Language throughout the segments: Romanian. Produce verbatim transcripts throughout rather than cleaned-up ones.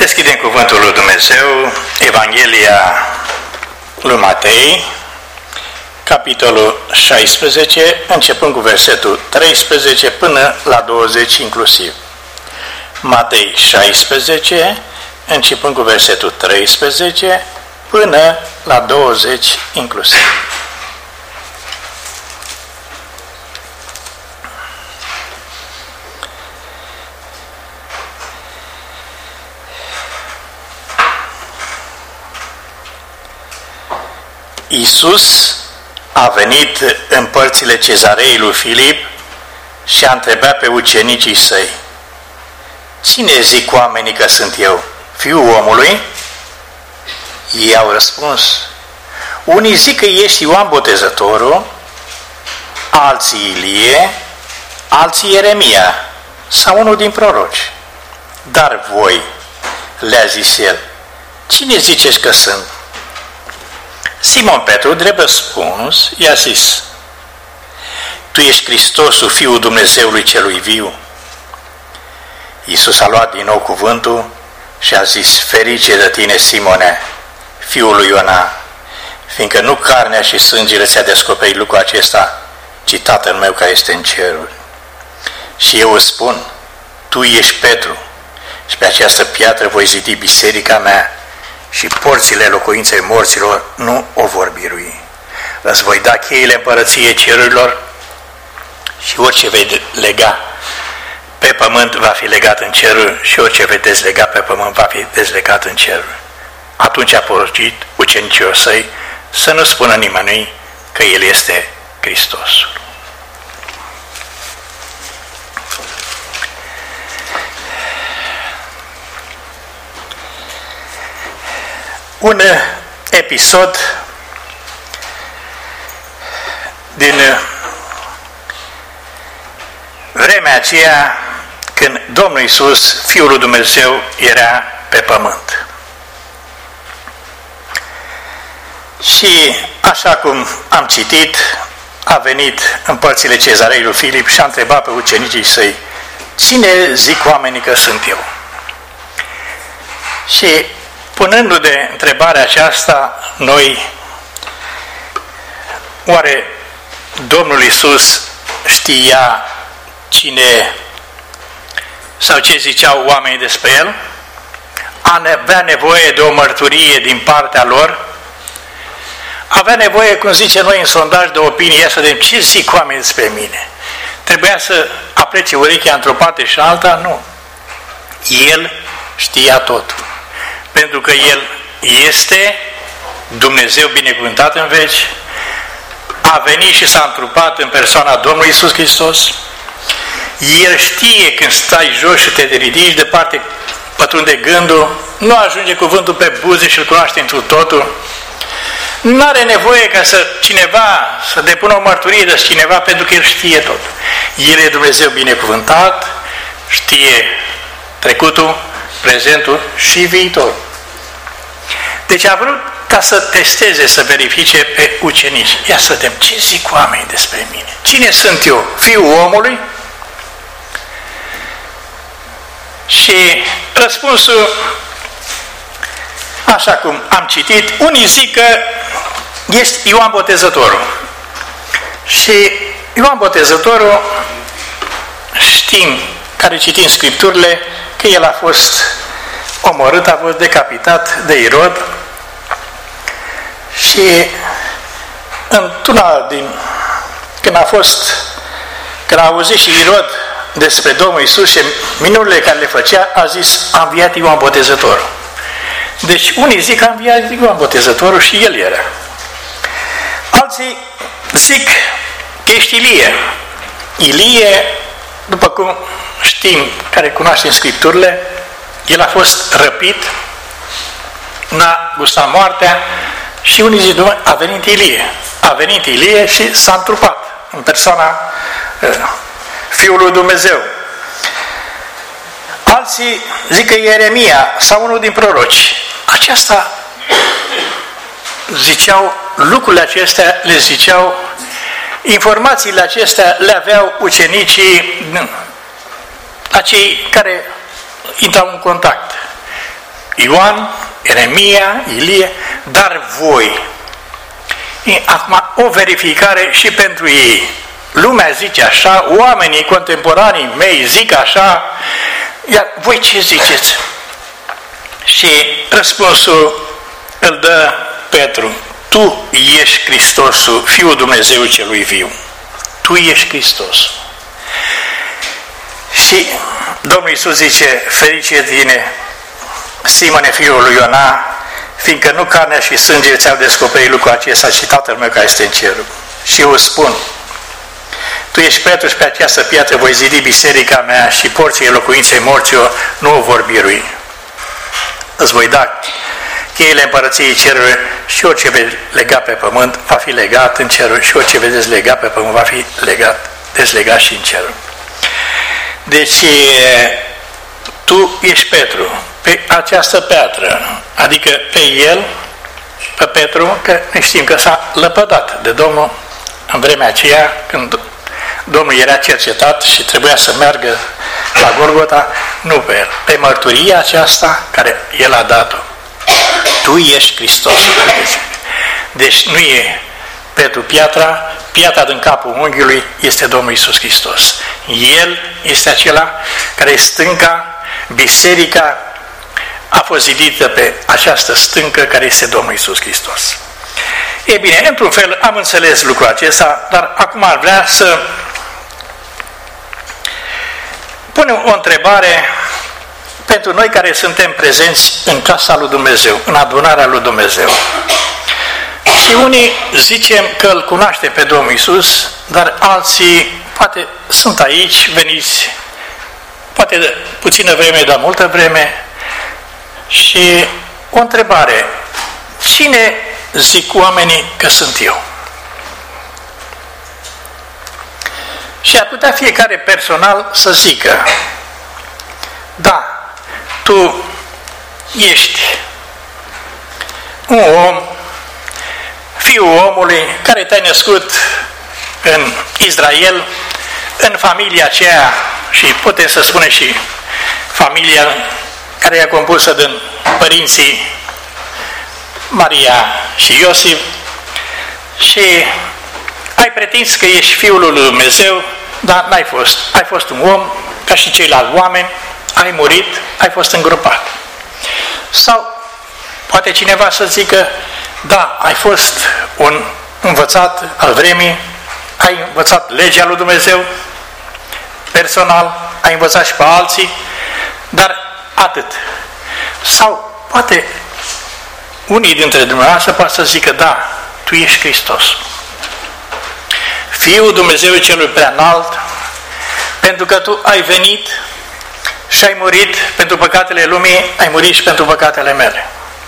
Deschidem cuvântul lui Dumnezeu, Evanghelia lui Matei, capitolul șaisprezece, începând cu versetul treisprezece până la douăzeci inclusiv. Matei șaisprezece, începând cu versetul treisprezece până la douăzeci inclusiv. Iisus a venit în părțile cezarei lui Filip și a întrebat pe ucenicii săi: cine zic oamenii că sunt eu? Fiul omului? Ei au răspuns: unii zic că ești Ioan Botezătorul, alții Ilie, alții Ieremia sau unul din proroci. Dar voi, le-a zis el, cine ziceți că sunt? Simon Petru, drept răspuns, i-a zis: tu ești Hristosul, Fiul Dumnezeului celui viu. Iisus a luat din nou cuvântul și a zis: ferice de tine, Simone, fiul lui Iona, fiindcă nu carnea și sângele ți-a descoperit lucrul acesta, ci Tatăl meu care este în ceruri. Și eu îți spun, tu ești Petru și pe această piatră voi zidi biserica mea și porțile locuinței morților nu o vor birui. Îți voi da cheile împărăției cerurilor și orice vei lega pe pământ va fi legat în ceruri și orice vei dezlega pe pământ va fi dezlegat în ceruri. Atunci a poruncit ucenicilor săi să nu spună nimănui că El este Hristosul. Un episod din vremea aceea când Domnul Iisus, Fiul lui Dumnezeu, era pe pământ. Și așa cum am citit, a venit în părțile cezarei lui Filip și a întrebat pe ucenicii săi: cine zic oamenii că sunt eu? Și punându-ne de întrebarea aceasta, noi, oare Domnul Iisus știa cine sau ce ziceau oamenii despre El? Avea nevoie de o mărturie din partea lor? Avea nevoie, cum zice noi în sondaj de opinie, să vedem ce zic oamenii despre mine. Trebuia să aplece urechea într-o parte și alta? Nu. El știa totul. Pentru că El este Dumnezeu binecuvântat în veci, a venit și s-a întrupat în persoana Domnului Iisus Hristos. El știe când stai jos și te ridici, departe pătrunde gândul, nu ajunge cuvântul pe buze și îl cunoaște întru totul. Nu are nevoie ca să cineva să depună o mărturie de cineva, pentru că El știe tot. El e Dumnezeu binecuvântat, știe trecutul, prezentul și viitorul. Deci a vrut ca să testeze, să verifice pe ucenici. Ia să vedem ce zic oamenii despre mine. Cine sunt eu? Fiul omului? Și răspunsul, așa cum am citit, unii zic că este Ioan Botezătorul. Și Ioan Botezătorul, știm, care citim Scripturile, că el a fost omorât, a fost decapitat de Irod. Și într-una din, când a fost, când a auzit și Irod despre Domnul Iisus și minunile care le făcea, a zis: a înviat Ioan Botezătorul. Deci unii zic că a înviat Ioan Botezătorul și el era. Alții zic că ești Ilie. Ilie, după cum știm, care cunoaștem Scripturile, el a fost răpit, n-a gustat moartea și unii zic: a venit Ilie. A venit Ilie și s-a întrupat în persoana uh, Fiului lui Dumnezeu. Alții zic că Ieremia sau unul din proroci. Aceasta ziceau, lucrurile acestea le ziceau, informațiile acestea le aveau ucenicii, acei care intrau în contact. Ioan, Ieremia, Ilie, dar voi. Acum, o verificare și pentru ei. Lumea zice așa, oamenii contemporanii mei zic așa, iar voi ce ziceți? Și răspunsul îl dă Petru. Tu ești Hristosul, Fiul Dumnezeu celui viu. Tu ești Hristos. Și Domnul Iisus zice, ferice de tine, Simone, fiul lui Iona, fiindcă nu carnea și sângele ți-au descoperit lucrul acesta, ci Tatăl meu care este în cerul. Și eu îți spun, tu ești Petru și pe această piatră voi zidi biserica mea și porțile locuinței morților nu o vor birui. Îți voi da cheile împărăției cerului și orice vei lega pe pământ va fi legat în cerul și orice veți lega pe pământ va fi legat, dezlegat și în cerul. Deci, tu ești Petru, pe această piatră, adică pe el, pe Petru, că ne știm că s-a lăpădat de Domnul în vremea aceea, când Domnul era cercetat și trebuia să meargă la Golgota, nu pe el, pe mărturia aceasta care el a dat-o. Tu ești Hristosul. Deci nu e Petru piatra, piatra din capul unghiului este Domnul Iisus Hristos. El este acela care e stânca, biserica a fost zidită pe această stâncă care este Domnul Iisus Hristos. E bine, într-un fel am înțeles lucrul acesta, dar acum ar vrea să punem o întrebare pentru noi care suntem prezenți în casa lui Dumnezeu, în adunarea lui Dumnezeu. Și unii zicem că îl cunoaște pe Domnul Iisus, dar alții poate sunt aici, veniți, poate de puțină vreme, dar multă vreme. Și o întrebare, cine zic oamenii că sunt eu? Și ar putea fiecare personal să zică, da, tu ești un om, fiul omului care te-ai născut în Israel, în familia aceea, și putem să spunem și familia care e compusă din părinții Maria și Iosif, și ai pretins că ești Fiul lui Dumnezeu, dar n-ai fost. Ai fost un om, ca și ceilalți oameni, ai murit, ai fost îngropat. Sau poate cineva să zică, da, ai fost un învățat al vremii, ai învățat legea lui Dumnezeu personal, ai învățat și pe alții, dar atât. Sau poate unii dintre dumneavoastră poate să zică, da, tu ești Hristos, Fiul Dumnezeu celui preanalt, pentru că tu ai venit și ai murit pentru păcatele lumii, ai murit și pentru păcatele mele.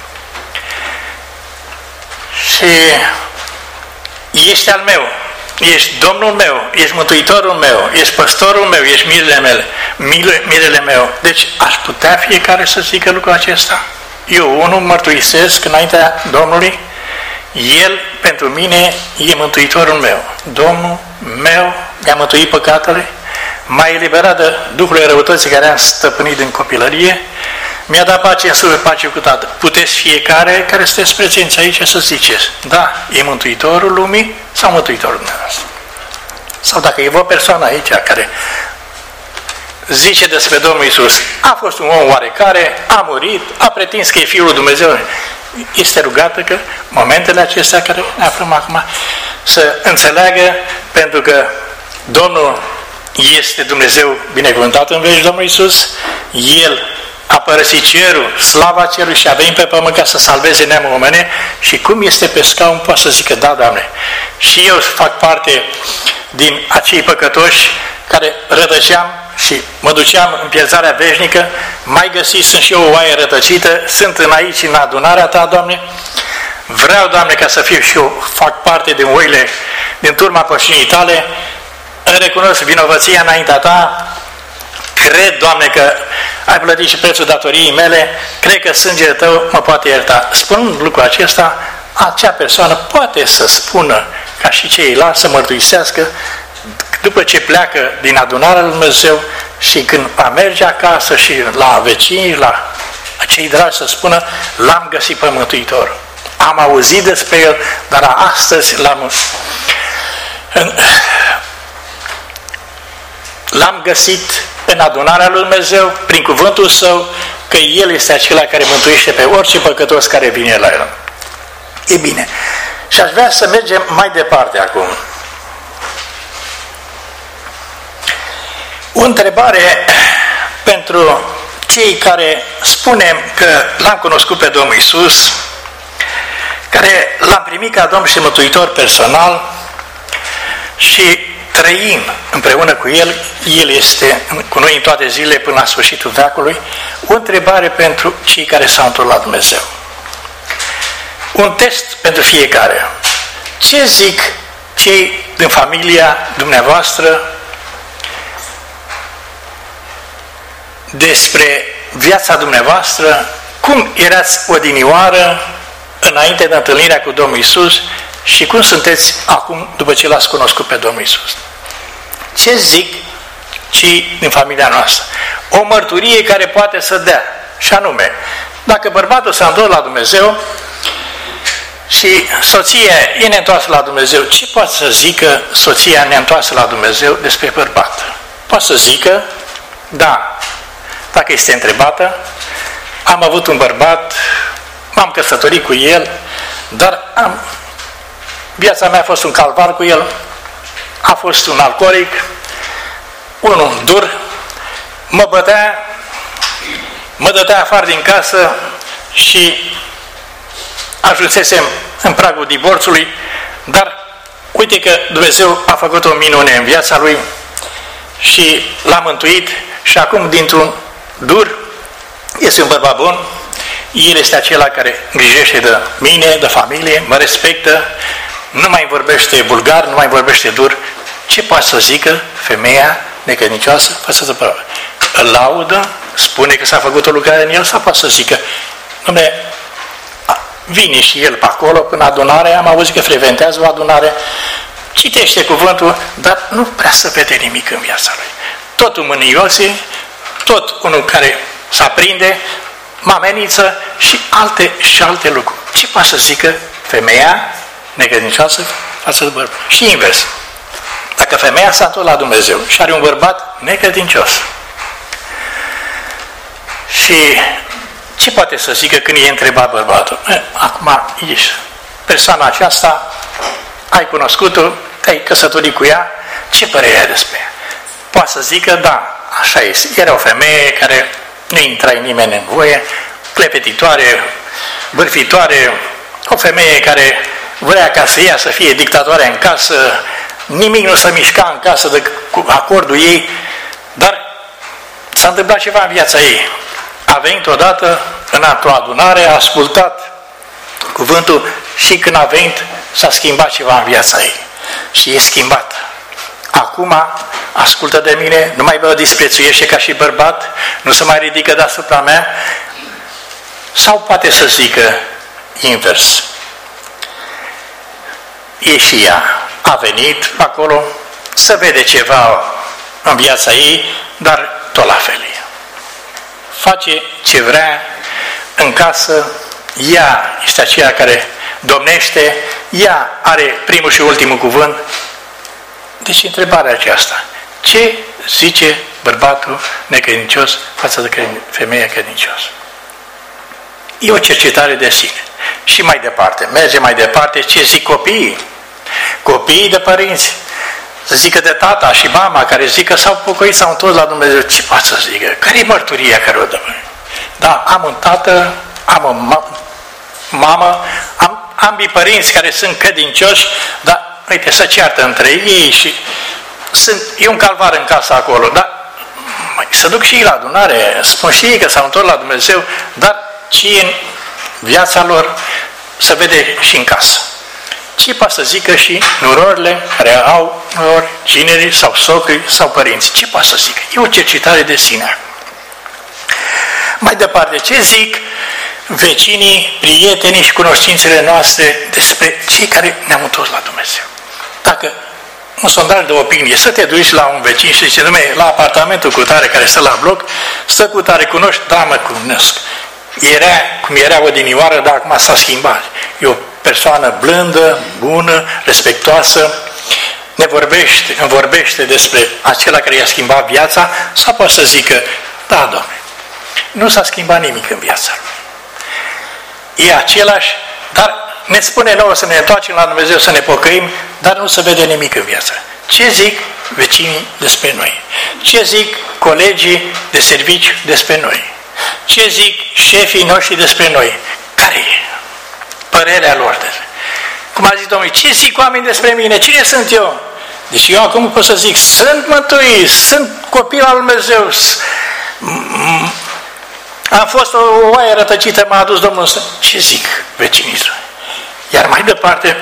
Și ești al meu, ești Domnul meu, ești Mântuitorul meu, ești păstorul meu, ești mirele mele, mirele meu. Deci aș putea fiecare să zică lucrul acesta? Eu unul mărturisesc înaintea Domnului, El pentru mine e Mântuitorul meu. Domnul meu mi-a mântuit păcatele, m-a eliberat de Duhul răutății care am stăpânit din copilărie, mi-a dat pace în suflet, pace cu Tatăl. Puteți fiecare care sunteți prezenți aici să ziceți, da, e Mântuitorul lumii sau Mântuitorul dumneavoastră? Sau dacă e o persoană aici care zice despre Domnul Iisus, a fost un om oarecare, a murit, a pretins că e Fiul lui Dumnezeu, este rugată că momentele acestea care ne aflăm acum să înțeleagă, pentru că Domnul este Dumnezeu binecuvântat în veci, Domnul Iisus, El a părăsit cerul, slava cerului și a venit pe pământ ca să salveze neamul omenesc și cum este pe scaun poate să zică, da, Doamne, și eu fac parte din acei păcătoși care rătăceam și mă duceam în pierzarea veșnică, mai găsit, sunt și eu o oaie rătăcită, sunt în aici, în adunarea Ta, Doamne, vreau, Doamne, ca să fiu și eu, fac parte din oile, din turma pășinii Tale, îmi recunosc vinovăția înaintea Ta, cred, Doamne, că ai plătit și prețul datoriei mele, cred că sângele Tău mă poate ierta. Spunând lucrul acesta, acea persoană poate să spună, ca și ceilalți, să mărturisească, după ce pleacă din adunarea lui Dumnezeu și când va merge acasă și la vecini, la cei dragi să spună, l-am găsit pe Mântuitor. Am auzit despre El, dar astăzi l-am, l-am găsit în adunarea lui Dumnezeu, prin cuvântul Său, că El este acela care mântuiește pe orice păcătos care vine la El. E bine. Și aș vrea să mergem mai departe acum. O întrebare pentru cei care spunem că l-am cunoscut pe Domnul Iisus, care l-am primit ca Domn și Mântuitor personal și trăim împreună cu El, El este cu noi în toate zilele până la sfârșitul veacului. O întrebare pentru cei care s-au întors la Dumnezeu. Un test pentru fiecare. Ce zic cei din familia dumneavoastră despre viața dumneavoastră? Cum erați odinioară înainte de întâlnirea cu Domnul Iisus și cum sunteți acum după ce l-ați cunoscut pe Domnul Iisus? Ce zic cei din familia noastră? O mărturie care poate să dea, și anume, dacă bărbatul s-a întors la Dumnezeu și soția e neîntoarsă la Dumnezeu, ce poate să zică soția neîntoarsă la Dumnezeu despre bărbat? Poate să zică, da, dacă este întrebată, am avut un bărbat, m-am căsătorit cu el, dar am, viața mea a fost un calvar cu el, a fost un alcoolic, unul dur, mă bătea, mă dădea afară din casă și ajunsesem în pragul divorțului, dar uite că Dumnezeu a făcut o minune în viața lui și l-a mântuit și acum dintr-un dur este un bărbat bun. El este acela care îngrijește de mine, de familie, mă respectă, nu mai vorbește vulgar, nu mai vorbește dur. Ce poate să zică femeia necredincioasă față de bărbat? Îl laudă, spune că s-a făcut o lucrare în el, sau poate să zică, dom'le, vine și el pe acolo, până adunare, am auzit că frecventează o adunare, citește cuvântul, dar nu prea să vede nimic în viața lui. Totul mâniose, tot unul care se aprinde, mameniță și alte și alte lucruri. Ce poate să zică femeia necredincioasă față de bărbat? Și invers. Dacă femeia s-a întors la Dumnezeu și are un bărbat necredincios, și ce poate să zică când e întrebat bărbatul? Acum ești persoana aceasta, ai cunoscut-o, te-ai căsătorit cu ea, ce părere ai despre ea? Poate să zică, da, așa este. Era o femeie care nu intra nimeni în voie, clepetitoare, bârfitoare, o femeie care vrea ca să ea să fie dictatoare în casă, nimic nu se mișca în casă de cu acordul ei, dar s-a întâmplat ceva în viața ei. A venit odată în o adunare, a ascultat cuvântul și când a venit s-a schimbat ceva în viața ei. Și e schimbat. Acum ascultă de mine, nu mai mă disprețuiește ca și bărbat, nu se mai ridică deasupra mea, sau poate să zică invers. E și ea. A venit acolo, să vede ceva în viața ei, dar tot la fel. Face ce vrea în casă, ea este aceea care domnește, ea are primul și ultimul cuvânt. Deci întrebarea aceasta, ce zice bărbatul necredincios față de femeia credincioasă? E o cercetare de sine. Și mai departe, merge mai departe, ce zic copiii? Copiii de părinți, să zică de tata și mama, care zică s-au pocăit, s-au întors la Dumnezeu, ce poate să zică? Care e mărturia care o dă? Da, am un tată, am o ma- mamă, am ambii părinți care sunt credincioși, dar, uite, se ceartă între ei și sunt, e un calvar în casa acolo, dar măi, să duc și ei la adunare, spun și ei că s-au întors la Dumnezeu, dar ce e în viața lor se vede și în casă. Ce poate să zică și nurorile care au nori, ginerii sau socrii sau părinți? Ce poate să zică? E o cercetare de sine. Mai departe, ce zic vecinii, prietenii și cunoștințele noastre despre cei care ne-am întors la Dumnezeu? Dacă un sondaj de opinie, să te duci la un vecin și zice, dumne, la apartamentul cu tare care stă la bloc, stă cu tare, cunoști? Da, mă cunosc. era cum era odinioară, dar acum s-a schimbat. E o persoană blândă, bună, respectoasă, ne vorbește, îmi vorbește despre acela care i-a schimbat viața, sau poate să zică, da, Doamne, nu s-a schimbat nimic în viața lui. E același, dar ne spune nouă să ne întoarcem la Dumnezeu, să ne pocăim, dar nu se vede nimic în viață. Ce zic vecinii despre noi? Ce zic colegii de serviciu despre noi? Ce zic șefii noștri despre noi? Care e părerea lor? Cum a zis Domnul, ce zic oamenii despre mine? Cine sunt eu? Deci eu acum pot să zic, sunt mântuit, sunt copil al lui Dumnezeu, am fost o oaie rătăcită, m-a adus Domnul. Ce zic vecinii? Iar mai departe,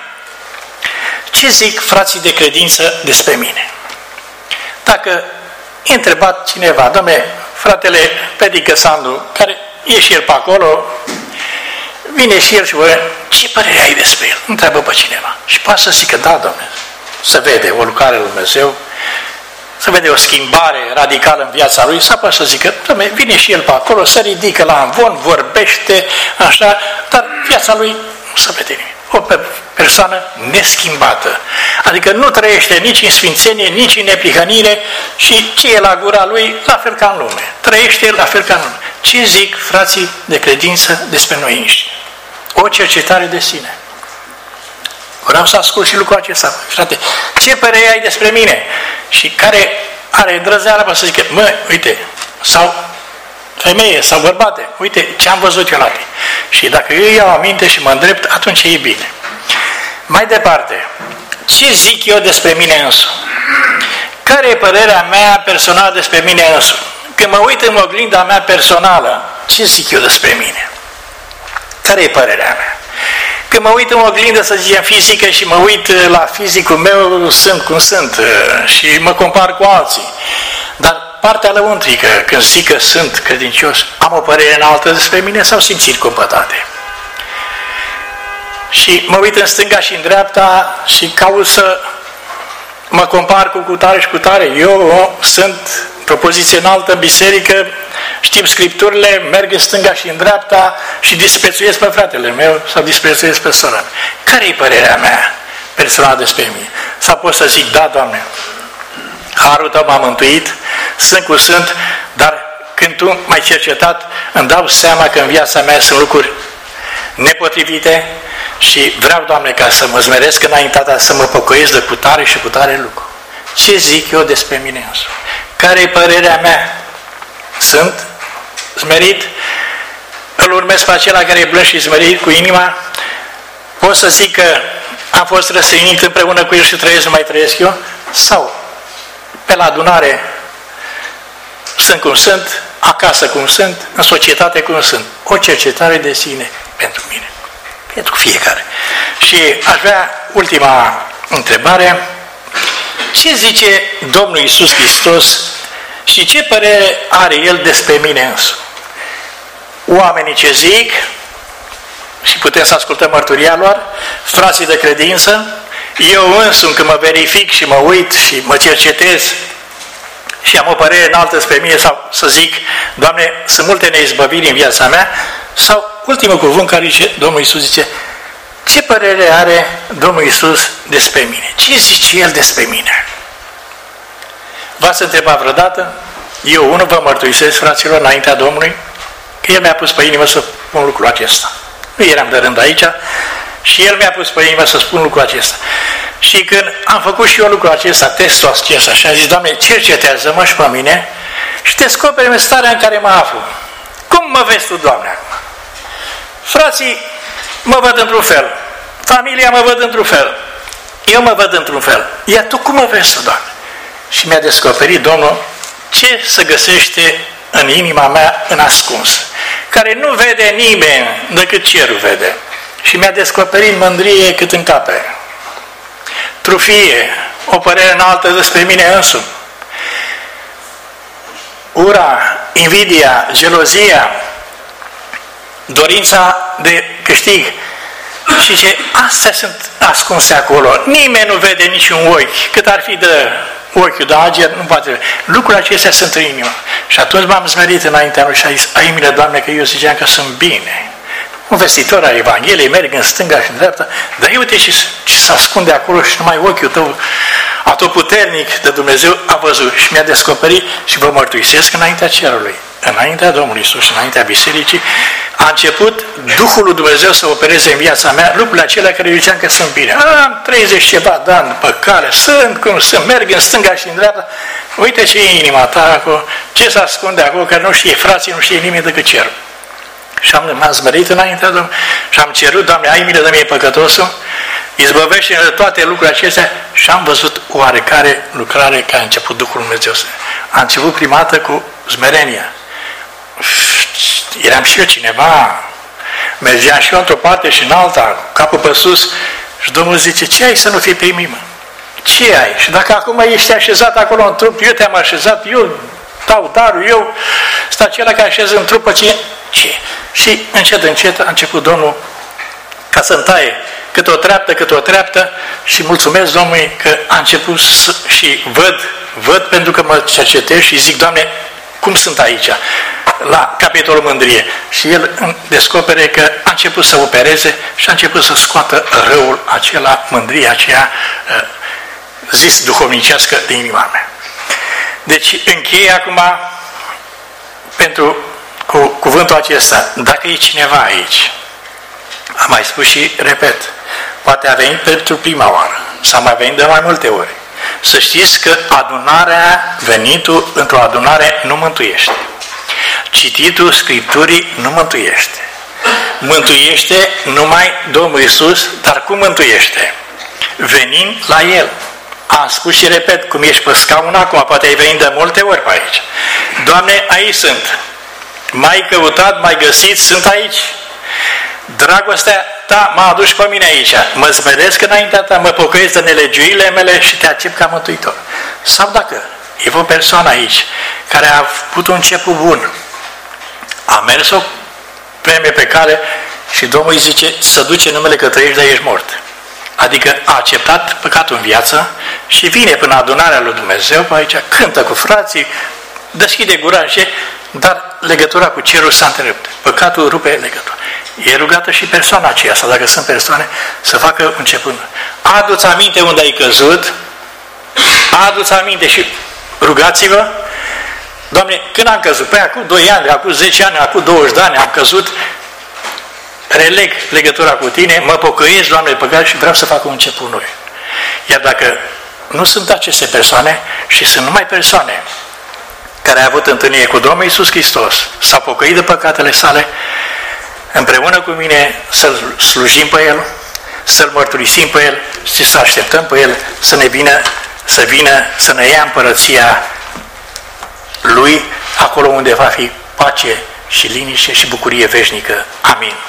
ce zic frații de credință despre mine? Dacă e întrebat cineva, Doamne, fratele Pedică Sandu, care e și el pe acolo, vine și el și vă, ce părere ai despre el? Întreabă pe cineva. Și poate să zică, da, Doamne, să vede o lucrare lui Dumnezeu, să vede o schimbare radicală în viața lui, sau poate să zică, Doamne, vine și el pe acolo, se ridică la amvon, vorbește, așa, dar viața lui nu se vede nimic. O persoană neschimbată. Adică nu trăiește nici în sfințenie, nici în neprihănire și ce e la gura lui, la fel ca în lume. Trăiește la fel ca în lume. Ce zic frații de credință despre noi înșine? O cercetare de sine. Vreau să ascult și lucrul acesta. Frate, ce părere ai despre mine? Și care are îndrăzeala să zică, mă, uite, sau femeie sau bărbate, uite ce am văzut eu la tine. Și dacă eu iau aminte și mă îndrept, atunci e bine. Mai departe, ce zic eu despre mine însumi? Care e părerea mea personală despre mine însumi? Când mă uit în oglinda mea personală, ce zic eu despre mine? Care e părerea mea? Când mă uit în oglindă, să zicem, fizică și mă uit la fizicul meu, sunt cum sunt și mă compar cu alții. Dar partea lăuntrică, când zic că sunt credincios, am o părere înaltă despre mine sau simt circumspătate? Și mă uit în stânga și în dreapta și caut să mă compar cu cutare și cutare. Eu sunt pe o poziție înaltă în biserică, știu Scripturile, merg în stânga și în dreapta și disprețuiesc pe fratele meu sau disprețuiesc pe sora mea. Care e părerea mea personală despre mine? Sau pot să zic, da, Doamne, harul Tău m-a mântuit, sunt cu sunt, dar când Tu m-ai cercetat, îmi dau seama că în viața mea sunt lucruri nepotrivite și vreau, Doamne, ca să mă zmeresc înaintea Ta, să mă pocăiesc de cutare și cutare lucru. Ce zic eu despre mine însumi? Care e părerea mea? Sunt smerit? Îl urmez pe acela care e blând și smerit cu inima? Pot să zic că am fost răstignit împreună cu El și trăiesc, nu mai trăiesc eu? Sau pe la adunare sunt cum sunt, acasă cum sunt, în societate cum sunt? O cercetare de sine pentru mine, pentru fiecare. Și aș vrea ultima întrebare. Ce zice Domnul Iisus Hristos și ce părere are El despre mine însumi? Oamenii ce zic, și putem să ascultăm mărturia lor, frații de credință, eu însumi când mă verific și mă uit și mă cercetez și am o părere înaltă despre mine, sau să zic, Doamne, sunt multe neizbăviri în viața mea, sau ultimul cuvânt care zice, Domnul Iisus zice, ce părere are Domnul Iisus despre mine? Ce zice El despre mine? V-ați întrebat vreodată? Eu, unul, vă mărturisesc, fraților, înaintea Domnului, că El mi-a pus pe inimă să spun lucrul acesta. Nu eram de rând aici și El mi-a pus pe inimă să spun lucrul acesta. Și când am făcut și eu lucrul acesta, testul acesta, și am zis, Doamne, cercetează-mă și pe mine și descoperi-mi starea în care mă aflu. Cum mă vezi Tu, Doamne, acum? Frații mă văd într-un fel, familia mă văd într-un fel, eu mă văd într-un fel. Iar Tu cum mă vezi Tu, Doamne? Și mi-a descoperit Domnul ce se găsește în inima mea în ascuns, care nu vede nimeni decât cerul vede. Și mi-a descoperit mândrie cât în cape, trufie, o părere înaltă despre mine însumi, ura, invidia, gelozia, dorința de câștig. Și ce astea sunt ascunse acolo. Nimeni nu vede niciun ochi, cât ar fi de ochiul, dar ager nu poate. Lucrurile acestea sunt în inimă. Și atunci m-am smerit înaintea lui și a zis, ai milă, Doamne, că eu ziceam că sunt bine. Un vestitor al Evangheliei, merg în stânga și în dreapta, dar uite ce, ce se ascunde acolo și numai ochiul tău atotputernic de Dumnezeu a văzut și mi-a descoperit și vă mărturisesc înaintea cerului, înaintea Domnului Iisus și înaintea bisericii, a început Duhul lui Dumnezeu să opereze în viața mea lucrurile acelea care eu ziceam că sunt bine. Am treizeci ceva de ani pe care sunt cum sunt, merg în stânga și în dreapta, uite ce e inima ta acolo, ce se ascunde acolo, care nu știe frații, nu știe nimeni decât cerul. Și am, m-am zmerit înaintea Domnului și am cerut, Doamne, ai milă de mine păcătosul, izbăvește-ne de toate lucrurile acestea și am văzut oarecare lucrare care a început Duhul Dumnezeu. A început prima dată cu smerenia. Eram și eu cineva, mergeam și eu într-o parte și în alta, capul pe sus și Domnul zice, ce ai să nu fii primit, mă? Ce ai? Și dacă acum ești așezat acolo în trup, eu te-am așezat, eu dau darul, eu sunt acela care așez în trupă, ce? Ce? Și încet, încet a început Domnul ca să-mi taie cât o treaptă, cât o treaptă și mulțumesc Domnului că a început să, și văd, văd pentru că mă cercetez și zic, Doamne, cum sunt aici? La capitolul mândrie. Și el descopere că a început să opereze și a început să scoată răul acela, mândria aceea zis duhovnicească din inima mea. Deci încheie acum pentru cu cuvântul acesta, dacă e cineva aici, am mai spus și repet, poate a venit pentru prima oară, sau mai venit de mai multe ori, să știți că adunarea, venitul într-o adunare nu mântuiește. Cititul Scripturii nu mântuiește. Mântuiește numai Domnul Iisus, dar cum mântuiește? Venind la El. Am spus și repet, cum ești pe scaun acum, poate ai venit de multe ori pe aici. Doamne, aici sunt. M-ai căutat, m-ai găsit, sunt aici. Dragostea ta m-a adus pe mine aici. Mă zmeresc înaintea ta, mă pocăiesc de nelegiurile mele și te accept ca mântuitor. Sau dacă e o persoană aici care a avut un început bun, a mers o premie pe cale și Domnul îi zice să duce numele că trăiești, dar ești mort. Adică a acceptat păcatul în viață și vine până adunarea lui Dumnezeu pe aici, cântă cu frații, deschide gura și dar legătura cu cerul s-a întrerupt. Păcatul rupe legătura. E rugată și persoana aceea, sau dacă sunt persoane, să facă început. Adu-ți aminte unde ai căzut, adu-ți aminte și rugați-vă, Doamne, când am căzut? Păi acum doi ani, acum zece ani, acum douăzeci de ani am căzut, releg legătura cu tine, mă pocăiesc, Doamne, de păcat și vreau să fac un început nou. Iar dacă nu sunt aceste persoane și sunt numai persoane care au avut întâlnire cu Domnul Iisus Hristos, s-au pocăit de păcatele sale, împreună cu mine să-L slujim pe El, să-L mărturisim pe El și să așteptăm pe El să ne vină, să vină, să ne ia împărăția Lui, acolo unde va fi pace și liniște și bucurie veșnică. Amin.